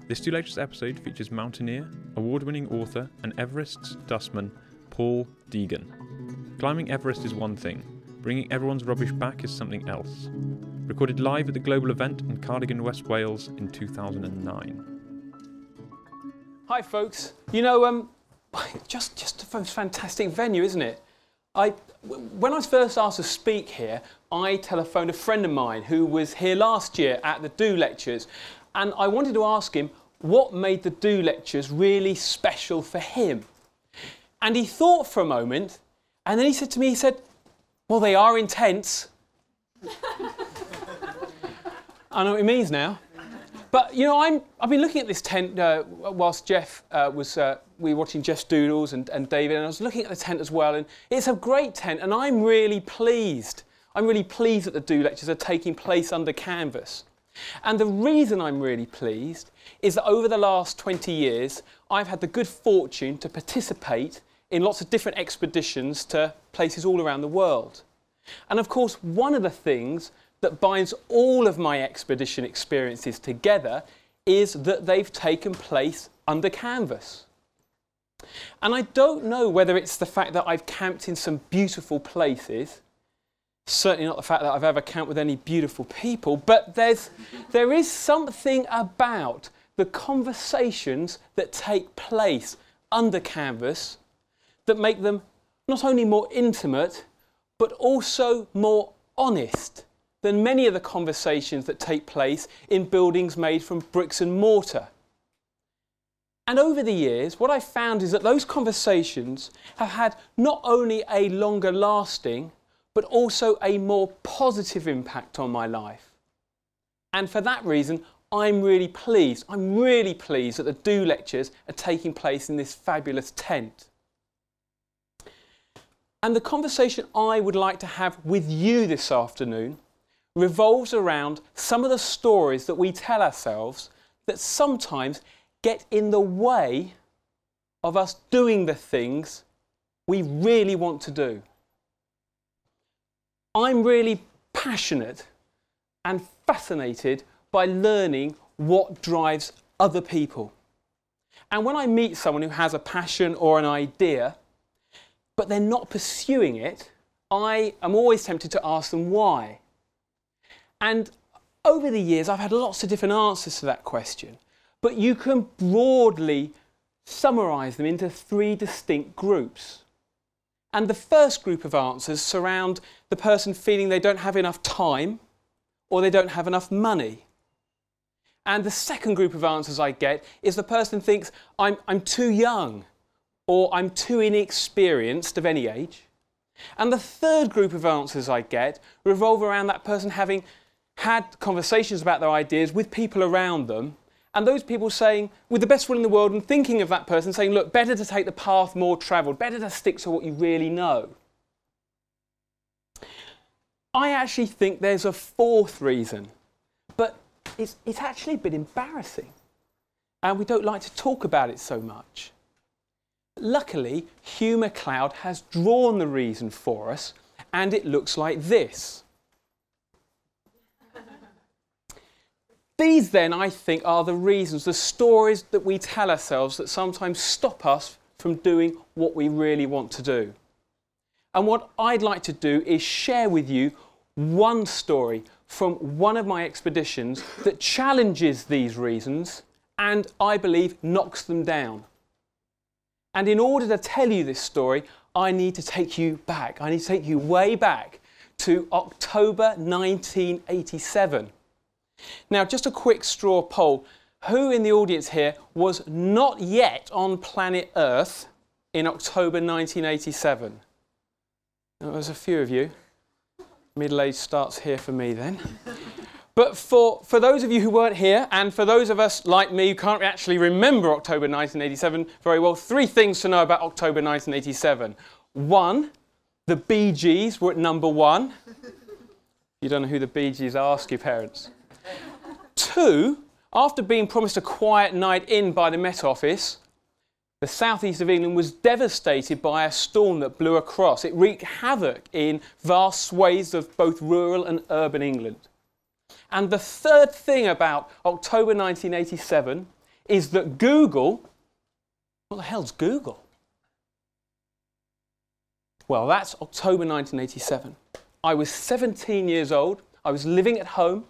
This Two Lectures episode features mountaineer, award-winning author and Everest's dustman, Paul Deegan. Climbing Everest is one thing, bringing everyone's rubbish back is something else. Recorded live at the global event in Cardigan, West Wales in 2009. Hi folks, just a fantastic venue, isn't it? When I was first asked to speak here, I telephoned a friend of mine who was here last year at the Do Lectures, and I wanted to ask him what made the Do Lectures really special for him. And he thought for a moment, and then he said to me, well, they are intense. I know what he means now. But, I've been looking at this tent whilst Jeff we were watching Jeff's Doodles and David, and I was looking at the tent as well, and it's a great tent, and I'm really pleased. I'm really pleased that the Do Lectures are taking place under canvas. And the reason I'm really pleased is that over the last 20 years, I've had the good fortune to participate in lots of different expeditions to places all around the world. And of course, one of the things that binds all of my expedition experiences together is that they've taken place under canvas. And I don't know whether it's the fact that I've camped in some beautiful places, certainly not the fact that I've ever camped with any beautiful people, but there is something about the conversations that take place under canvas that make them not only more intimate, but also more honest than many of the conversations that take place in buildings made from bricks and mortar. And over the years, what I've found is that those conversations have had not only a longer lasting, but also a more positive impact on my life. And for that reason, I'm really pleased. I'm really pleased that the Do Lectures are taking place in this fabulous tent. And the conversation I would like to have with you this afternoon revolves around some of the stories that we tell ourselves that sometimes get in the way of us doing the things we really want to do. I'm really passionate and fascinated by learning what drives other people. And when I meet someone who has a passion or an idea, but they're not pursuing it, I am always tempted to ask them why. And over the years, I've had lots of different answers to that question, but you can broadly summarise them into three distinct groups. And the first group of answers surround the person feeling they don't have enough time or they don't have enough money. And the second group of answers I get is the person thinks, I'm too young or I'm too inexperienced of any age. And the third group of answers I get revolve around that person having had conversations about their ideas with people around them, and those people saying, with the best will in the world, and thinking of that person saying, look, better to take the path more travelled, better to stick to what you really know. I actually think there's a fourth reason, but it's actually a bit embarrassing, and we don't like to talk about it so much. Luckily, Hugh MacLeod has drawn the reason for us, and it looks like this. These then, I think, are the reasons, the stories that we tell ourselves that sometimes stop us from doing what we really want to do. And what I'd like to do is share with you one story from one of my expeditions that challenges these reasons and, I believe, knocks them down. And in order to tell you this story, I need to take you back. I need to take you way back to October 1987. Now, just a quick straw poll. Who in the audience here was not yet on planet Earth in October 1987? There's a few of you. Middle age starts here for me then. But for those of you who weren't here, and for those of us like me who can't actually remember October 1987 very well, three things to know about October 1987. One, the Bee Gees were at number one. You don't know who the Bee Gees are, ask your parents. Two, after being promised a quiet night in by the Met Office, the southeast of England was devastated by a storm that blew across. It wreaked havoc in vast swathes of both rural and urban England. And the third thing about October 1987 is that Google, what the hell's Google? Well, that's October 1987. I was 17 years old. I was living at home.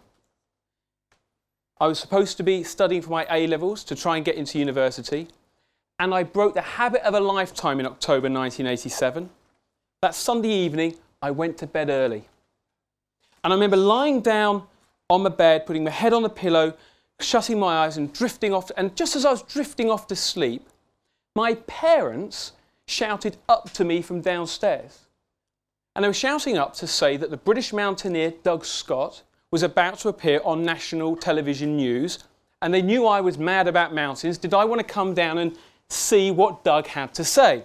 I was supposed to be studying for my A-levels to try and get into university. And I broke the habit of a lifetime in October 1987. That Sunday evening, I went to bed early. And I remember lying down on my bed, putting my head on the pillow, shutting my eyes and drifting off. And just as I was drifting off to sleep, my parents shouted up to me from downstairs. And they were shouting up to say that the British mountaineer Doug Scott was about to appear on national television news. And they knew I was mad about mountains. Did I want to come down and see what Doug had to say?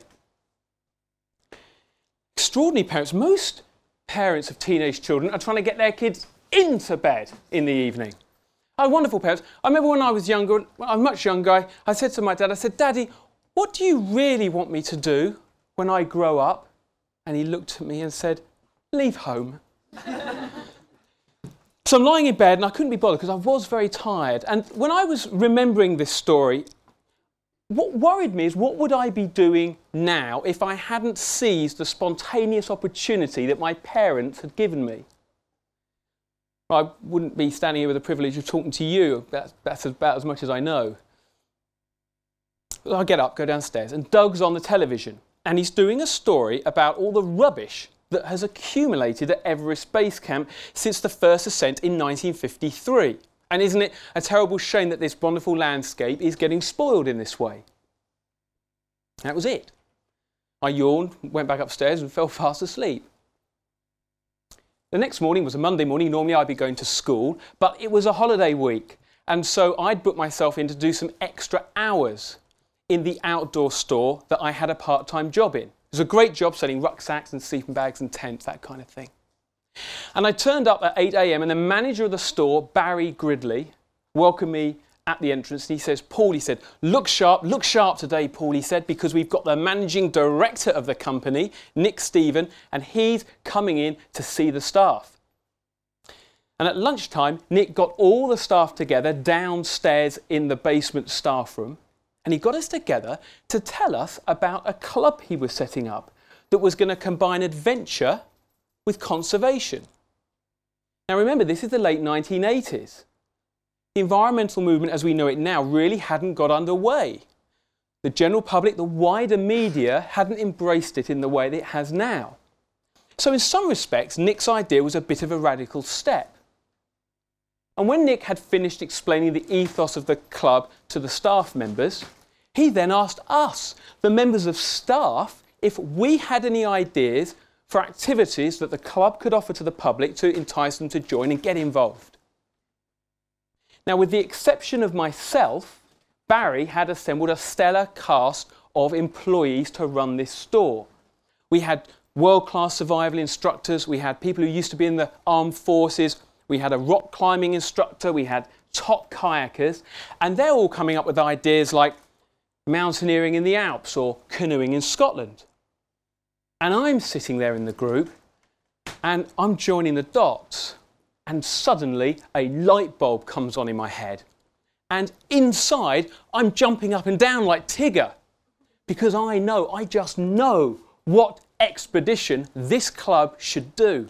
Extraordinary parents. Most parents of teenage children are trying to get their kids into bed in the evening. Oh, wonderful parents. I remember when I was younger, much younger, I said to my dad, I said, Daddy, what do you really want me to do when I grow up? And he looked at me and said, leave home. So I'm lying in bed and I couldn't be bothered because I was very tired. And when I was remembering this story, what worried me is what would I be doing now if I hadn't seized the spontaneous opportunity that my parents had given me? I wouldn't be standing here with the privilege of talking to you. That's about as much as I know. I get up, go downstairs, and Doug's on the television. And he's doing a story about all the rubbish that has accumulated at Everest Base Camp since the first ascent in 1953. And isn't it a terrible shame that this wonderful landscape is getting spoiled in this way? That was it. I yawned, went back upstairs and fell fast asleep. The next morning was a Monday morning. Normally I'd be going to school, but it was a holiday week. And so I'd booked myself in to do some extra hours in the outdoor store that I had a part-time job in. It was a great job selling rucksacks and sleeping bags and tents, that kind of thing. And I turned up at 8 a.m. and the manager of the store, Barry Gridley, welcomed me at the entrance. And he says, Paul, he said, look sharp today, Paul, he said, because we've got the managing director of the company, Nick Stephen, and he's coming in to see the staff. And at lunchtime, Nick got all the staff together downstairs in the basement staff room. And he got us together to tell us about a club he was setting up that was going to combine adventure with conservation. Now remember, this is the late 1980s. The environmental movement as we know it now really hadn't got underway. The general public, the wider media, hadn't embraced it in the way that it has now. So in some respects, Nick's idea was a bit of a radical step. And when Nick had finished explaining the ethos of the club to the staff members, he then asked us, the members of staff, if we had any ideas for activities that the club could offer to the public to entice them to join and get involved. Now, with the exception of myself, Barry had assembled a stellar cast of employees to run this store. We had world-class survival instructors, we had people who used to be in the armed forces, we had a rock climbing instructor, we had top kayakers, and they're all coming up with ideas like mountaineering in the Alps or canoeing in Scotland. And I'm sitting there in the group and I'm joining the dots, and suddenly a light bulb comes on in my head. And inside I'm jumping up and down like Tigger because I just know what expedition this club should do.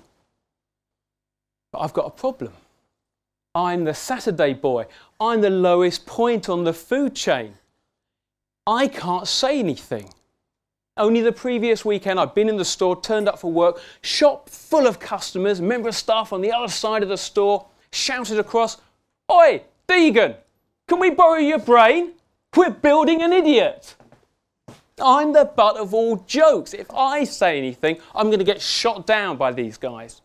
But I've got a problem. I'm the Saturday boy. I'm the lowest point on the food chain. I can't say anything. Only the previous weekend I'd been in the store, turned up for work, shop full of customers, member of staff on the other side of the store, shouted across, "Oi, Deegan, can we borrow your brain? We're building an idiot." I'm the butt of all jokes. If I say anything, I'm going to get shot down by these guys.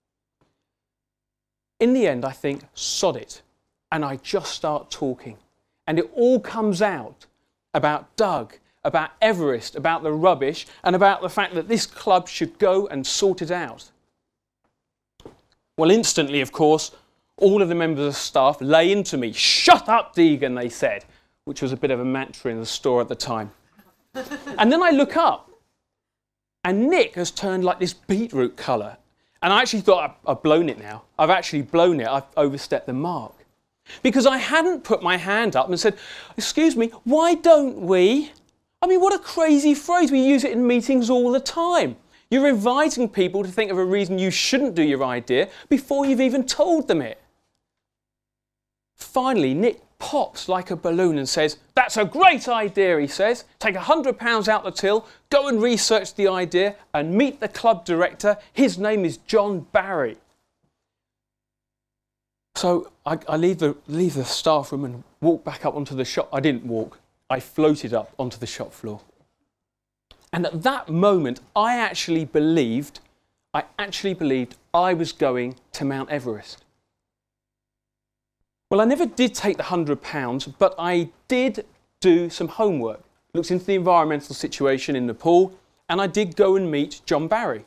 In the end, I think, sod it. And I just start talking. And it all comes out about Doug, about Everest, about the rubbish, and about the fact that this club should go and sort it out. Well, instantly, of course, all of the members of staff lay into me. "Shut up, Deegan," they said, which was a bit of a mantra in the store at the time. And then I look up, and Nick has turned like this beetroot colour. And I actually thought, I've blown it now. I've actually blown it. I've overstepped the mark. because I hadn't put my hand up and said, excuse me, why don't we? I mean, what a crazy phrase. We use it in meetings all the time. You're inviting people to think of a reason you shouldn't do your idea before you've even told them it. Finally, Nick pops like a balloon and says, that's a great idea, he says. Take £100 out the till, go and research the idea and meet the club director. His name is John Barry. So I leave the staff room and walk back up onto the shop. I didn't walk. I floated up onto the shop floor. And at that moment, I actually believed I was going to Mount Everest. Well, I never did take the £100, but I did do some homework. Looked into the environmental situation in Nepal, and I did go and meet John Barry.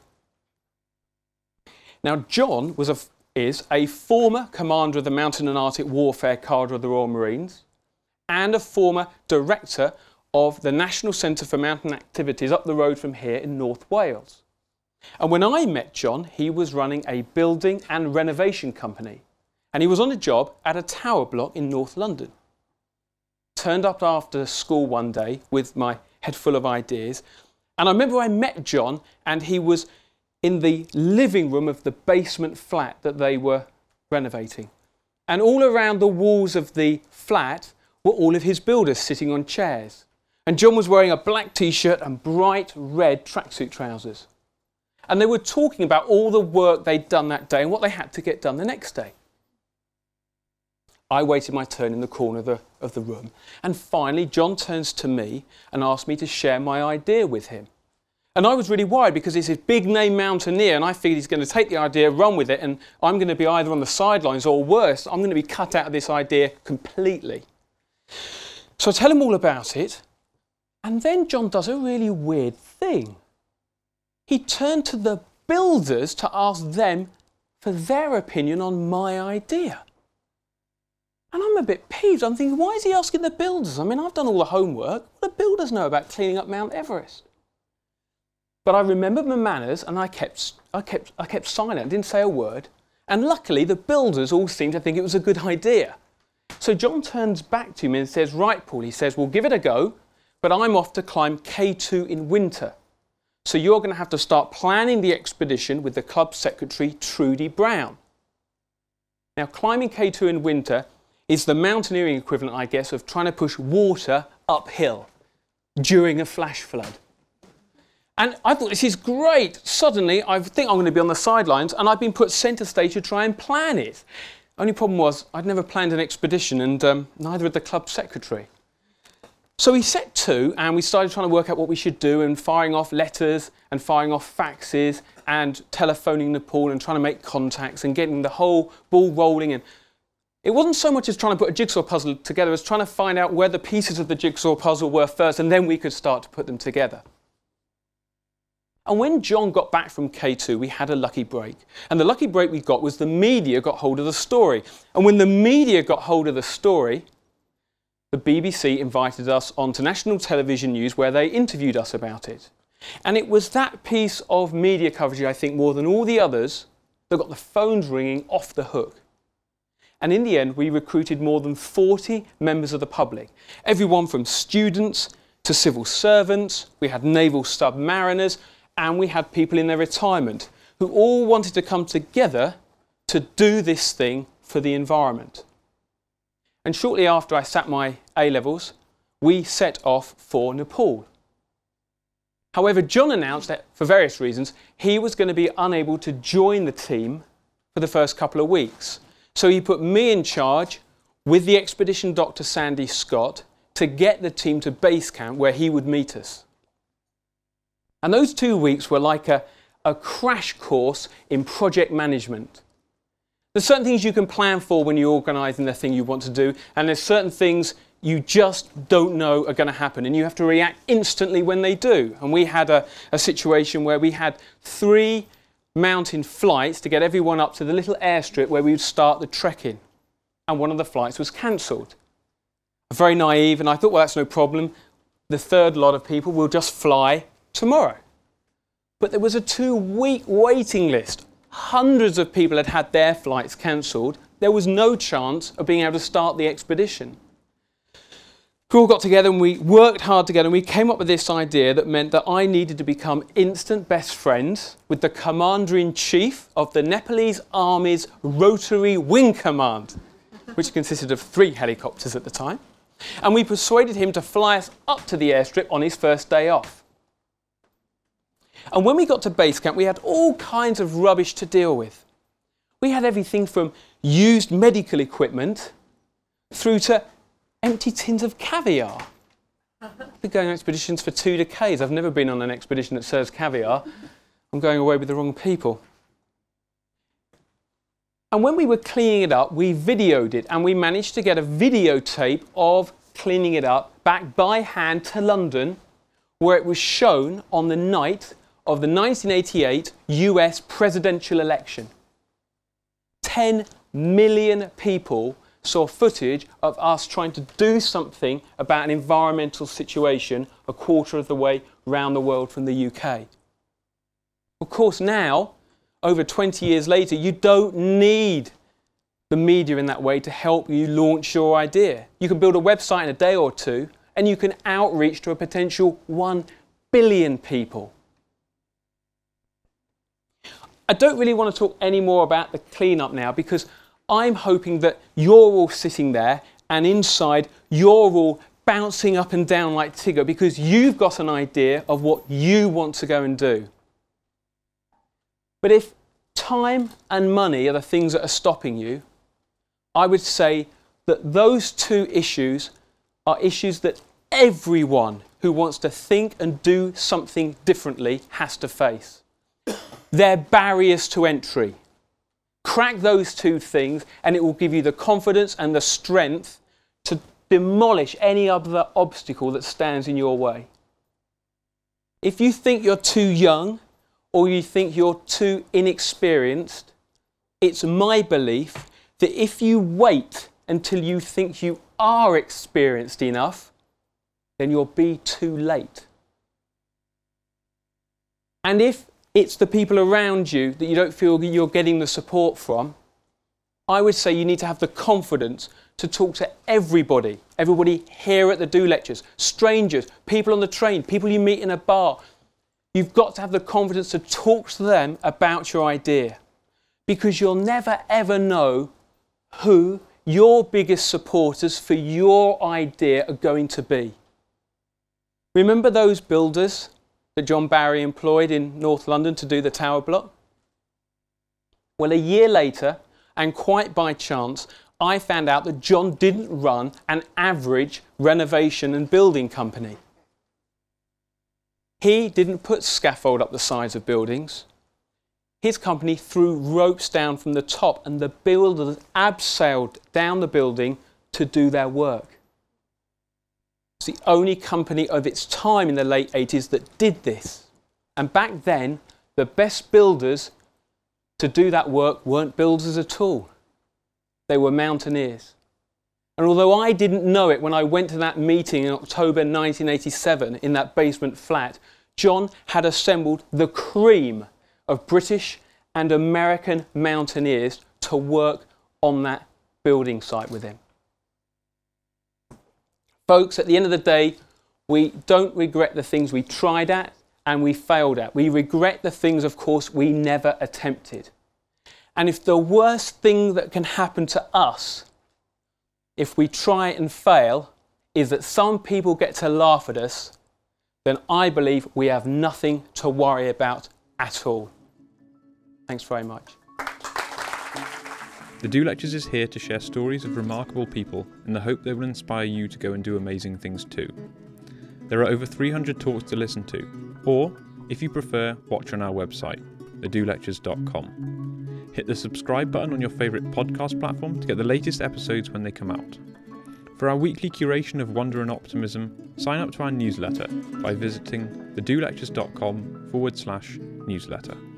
Now, John is a former commander of the Mountain and Arctic Warfare Cadre of the Royal Marines and a former director of the National Centre for Mountain Activities up the road from here in North Wales. And when I met John, he was running a building and renovation company. And he was on a job at a tower block in North London. Turned up after school one day with my head full of ideas. And I remember I met John and he was in the living room of the basement flat that they were renovating. And all around the walls of the flat were all of his builders sitting on chairs. And John was wearing a black t-shirt and bright red tracksuit trousers. And they were talking about all the work they'd done that day and what they had to get done the next day. I waited my turn in the corner of the room. And finally, John turns to me and asked me to share my idea with him. And I was really worried because he's a big name mountaineer and I figured he's going to take the idea, run with it, and I'm going to be either on the sidelines or worse, I'm going to be cut out of this idea completely. So I tell him all about it. And then John does a really weird thing. He turned to the builders to ask them for their opinion on my idea. And I'm a bit peeved. I'm thinking, why is he asking the builders? I mean, I've done all the homework. What do builders know about cleaning up Mount Everest? But I remembered my manners and I kept silent. I didn't say a word. And luckily, the builders all seemed to think it was a good idea. So John turns back to me and says, right, Paul, he says, we'll give it a go, but I'm off to climb K2 in winter. So you're going to have to start planning the expedition with the club secretary, Trudy Brown. Now, climbing K2 in winter is the mountaineering equivalent, I guess, of trying to push water uphill during a flash flood. And I thought, this is great. Suddenly, I think I'm going to be on the sidelines, and I've been put centre stage to try and plan it. Only problem was, I'd never planned an expedition, and neither had the club secretary. So we set to, and we started trying to work out what we should do, and firing off letters, and firing off faxes, and telephoning Nepal, and trying to make contacts, and getting the whole ball rolling. And it wasn't so much as trying to put a jigsaw puzzle together as trying to find out where the pieces of the jigsaw puzzle were first, and then we could start to put them together. And when John got back from K2, we had a lucky break. And the lucky break we got was the media got hold of the story. And when the media got hold of the story, the BBC invited us onto national television news where they interviewed us about it. And it was that piece of media coverage, I think, more than all the others, that got the phones ringing off the hook. And in the end, we recruited more than 40 members of the public. Everyone from students to civil servants. We had naval submariners. And we had people in their retirement who all wanted to come together to do this thing for the environment. And shortly after I sat my A-levels, we set off for Nepal. However, John announced that, for various reasons, he was going to be unable to join the team for the first couple of weeks. So he put me in charge with the expedition Dr. Sandy Scott to get the team to base camp where he would meet us. And those 2 weeks were like a crash course in project management. There's certain things you can plan for when you're organising the thing you want to do, and there's certain things you just don't know are going to happen, and you have to react instantly when they do. And we had a situation where we had 3 mountain flights to get everyone up to the little airstrip where we would start the trekking. And one of the flights was cancelled. Very naive, and I thought, well, that's no problem. The third lot of people will just fly tomorrow. But there was a 2-week waiting list. Hundreds of people had had their flights cancelled. there was no chance of being able to start the expedition. We all got together and we worked hard together, and we came up with this idea that meant that I needed to become instant best friends with the Commander-in-Chief of the Nepalese Army's Rotary Wing Command, which consisted of 3 helicopters at the time. And we persuaded him to fly us up to the airstrip on his first day off. And when we got to base camp, we had all kinds of rubbish to deal with. We had everything from used medical equipment through to empty tins of caviar. I've been going on expeditions for 2 decades. I've never been on an expedition that serves caviar. I'm going away with the wrong people. And when we were cleaning it up, we videoed it, and we managed to get a videotape of cleaning it up back by hand to London, where it was shown on the night of the 1988 US presidential election. 10 million people saw footage of us trying to do something about an environmental situation a quarter of the way round the world from the UK. Of course, now, over 20 years later, you don't need the media in that way to help you launch your idea. You can build a website in a day or 2, and you can outreach to a potential 1 billion people. I don't really want to talk any more about the cleanup now, because I'm hoping that you're all sitting there and inside you're all bouncing up and down like Tigger because you've got an idea of what you want to go and do. But if time and money are the things that are stopping you, I would say that those 2 issues are issues that everyone who wants to think and do something differently has to face. They're barriers to entry. Crack those 2 things and it will give you the confidence and the strength to demolish any other obstacle that stands in your way. If you think you're too young or you think you're too inexperienced, it's my belief that if you wait until you think you are experienced enough, then you'll be too late. And if it's the people around you that you don't feel you're getting the support from, I would say you need to have the confidence to talk to everybody here at the Do Lectures, strangers, people on the train, people you meet in a bar. You've got to have the confidence to talk to them about your idea, because you'll never ever know who your biggest supporters for your idea are going to be. Remember those builders that John Barry employed in North London to do the tower block? Well, a year later, and quite by chance, I found out that John didn't run an average renovation and building company. He didn't put scaffold up the sides of buildings. His company threw ropes down from the top, and the builders abseiled down the building to do their work. It's the only company of its time in the late 80s that did this. And back then, the best builders to do that work weren't builders at all. They were mountaineers. And although I didn't know it when I went to that meeting in October 1987 in that basement flat, John had assembled the cream of British and American mountaineers to work on that building site with him. Folks, at the end of the day, we don't regret the things we tried at and we failed at. We regret the things, of course, we never attempted. And if the worst thing that can happen to us, if we try and fail, is that some people get to laugh at us, then I believe we have nothing to worry about at all. Thanks very much. The Do Lectures is here to share stories of remarkable people in the hope they will inspire you to go and do amazing things too. There are over 300 talks to listen to, or, if you prefer, watch on our website, thedolectures.com. Hit the subscribe button on your favourite podcast platform to get the latest episodes when they come out. For our weekly curation of wonder and optimism, sign up to our newsletter by visiting thedolectures.com/newsletter.